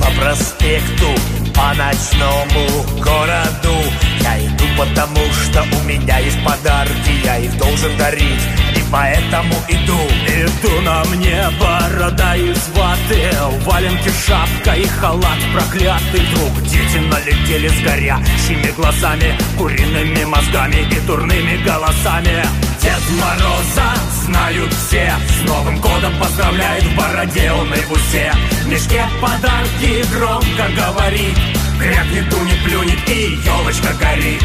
по проспекту, по ночному городу. Я иду, потому что у меня есть подарки, я их должен дарить, и поэтому иду. Иду, на мне борода из ваты, валенки, шапка и халат проклятый. Вдруг дети налетели с горящими глазами, куриными мозгами и дурными голосами. Дед Мороза знают все, с Новым годом поздравляет, в бороде он и в усе. В мешке подарки громко говорит, крякнет, дунет, плюнет и елочка горит.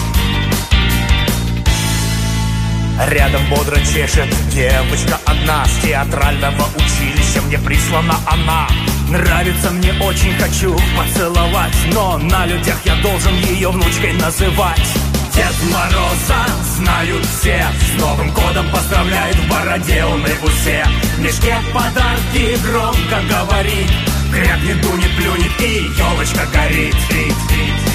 Рядом бодро чешет девочка одна, с театрального училища мне прислана она. Нравится мне очень, хочу поцеловать, но на людях я должен ее внучкой называть. Дед Мороза знают все, с Новым годом поздравляет, в бороде он и в усе. В мешке подарки громко говорит, крякнет, дунет, плюнет и елочка горит.